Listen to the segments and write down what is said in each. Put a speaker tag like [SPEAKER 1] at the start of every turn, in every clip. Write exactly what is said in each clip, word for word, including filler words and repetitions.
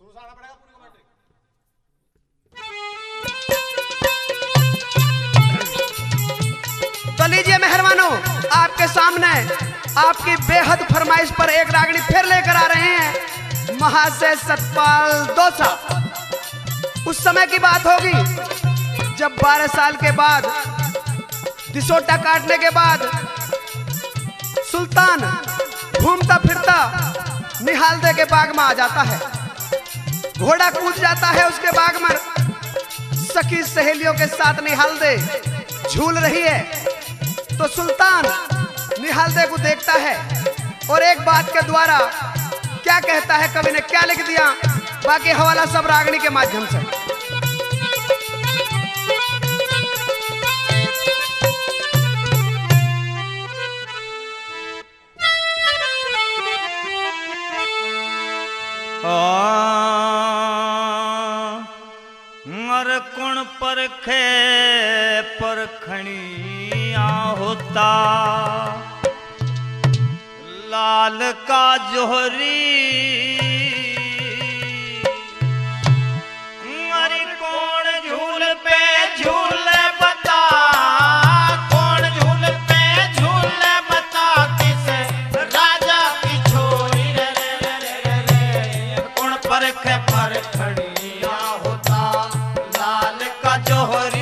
[SPEAKER 1] तो लीजिए मेहरबानों, आपके सामने आपकी बेहद फरमाइश पर एक रागनी फिर लेकर आ रहे हैं महाशय सतपाल दोसा। उस समय की बात होगी जब बारह साल के बाद दिसोटा काटने के बाद सुल्तान घूमता फिरता निहालदे के बाग में आ जाता है। घोड़ा कूद जाता है उसके बाग में, सखी सहेलियों के साथ निहालदे झूल रही है। तो सुल्तान निहालदे को देखता है और एक बात के द्वारा क्या कहता है, कवि ने क्या लिख दिया, बाकी हवाला सब रागनी के माध्यम से।
[SPEAKER 2] मर कुण परखे परखणिया होता, लाल का जोहरी मरी कौन झूल पे झूल बता, कौन झूल पे झूल बता, किस राजा की छोरी रे रे रे रे, कौन परखे परखणिया होता, लाल का जोहरी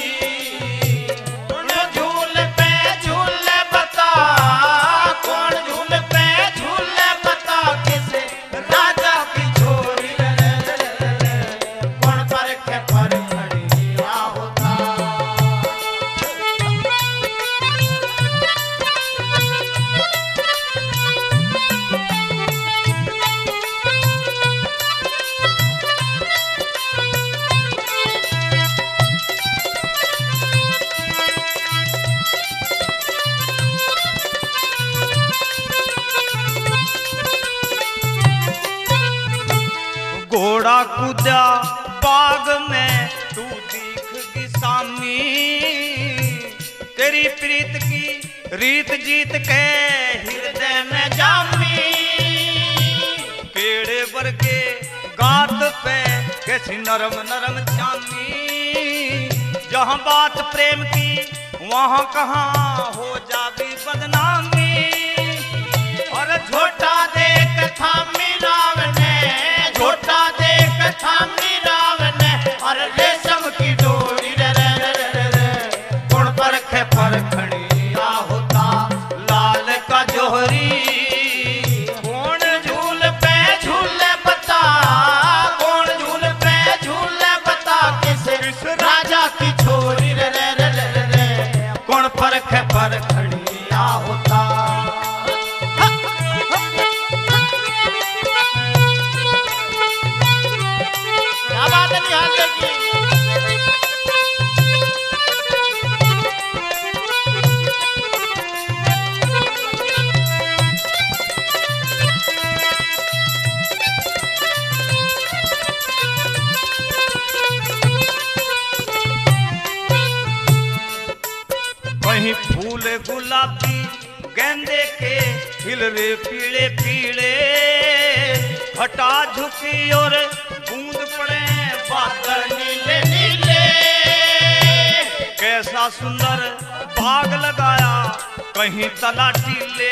[SPEAKER 2] घोड़ा कूदा बाग में तू दीख सामी, तेरी प्रीत की रीत जीत के हृदय में जामी, पेड़े वर्गे गात पे कैसी नरम नरम चामी, जहाँ बात प्रेम की वहाँ कहाँ हो जावी बदनामी, और झोटा देख थामी राव ने, झोटा देख थामी राव ने, और रेशम की डोरी रे रे रे रे रे, कौन परखे परखणिया होता, लाल का जोहरी कौन झूल पे झूल बता, कौन झूल पे झूल बता, किस राजा की छोरी रे रे रे रे रे, कौन परखे परखणिया होता। कहीं फूल गुलाबी गेंदे के खिल रे पीले पीले, हटा झुकी और बूंद पड़े बादल नीले नीले, कैसा सुंदर बाग लगाया कहीं तलाटी ले,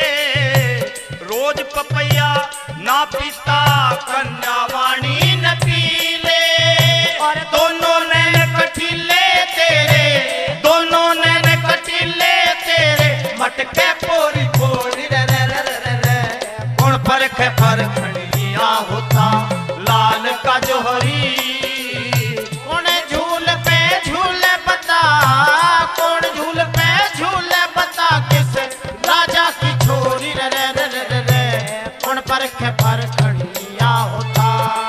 [SPEAKER 2] रोज पपैया ना पीता कन्यावाणी न पीले, और दोनों ने कठिले तेरे, दोनों ने कटिले तेरे, मटके पोरी पोरी रे रे रे रे रे, कौन परखे परखणिया होता, लाल का जोहरी कौन झूल पे झूल बता, कौन झूल पे झूल बता, किस राजा की छोरी रे रे रे रे रे, कौन परखे परखणिया होता।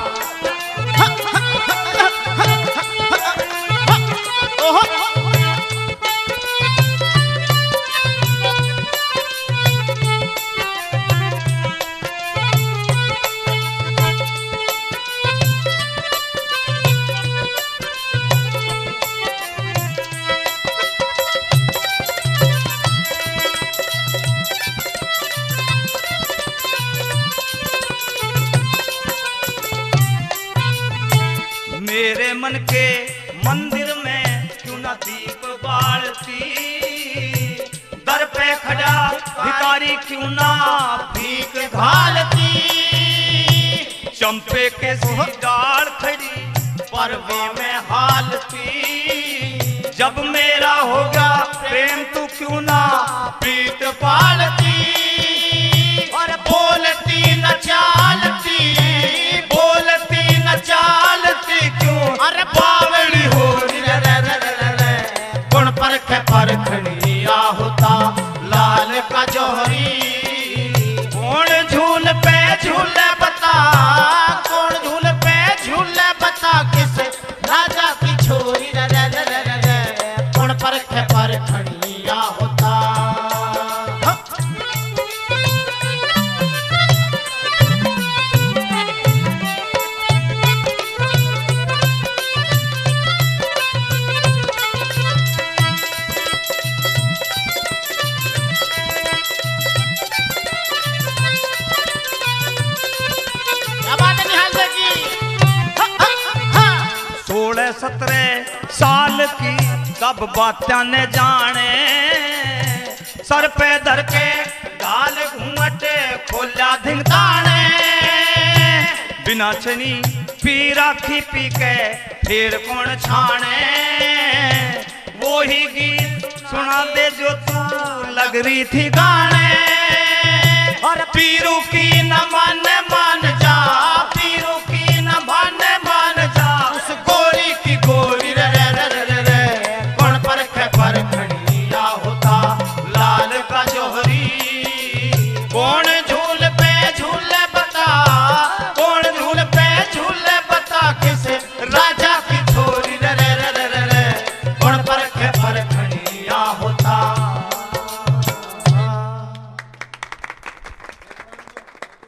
[SPEAKER 2] मेरे मन के मंदिर में क्यों न दीप बालती, दर पे खड़ा भिखारी क्यों ना भीख घालती, चंपे के सी डाल खड़ी परवे में हालती, जब मेरा होगा प्रेम तू क्यों ना प्रीत पालती, और बोलती न चालती, बोलती न चालती क्यों, अरे बावड़ी हो रे रे रे रे रे, गुण परख परखड़िया होता लाल का जोहरी, कौन झूल पे झूले बता, कौन झूल पे झूले बता, किस राजा की छोरी रे रे रे रे रे, गुण परख परखड़िया होता। सोलह सत्रह साल की कब बातें ने जाने, सर पे धर के गाल घूंघट खोला धिंगताने, बिना चनी पी राखी पी के फिर कौन छाने, वो ही गीत सुना दे जो तू लग रही थी गाने, और पीरू की न मन मान जा, पीरू की न मन मान जा, उस गोरी की गोरी रे रे रे रे रे, कौन परख परखड़िया होता लाल का जोहरी, कौन झूल पे झूले बता, कौन झूल पे झूले बता, किस राजा की छोरी रे रे रे रे रे, कौन परख परखड़िया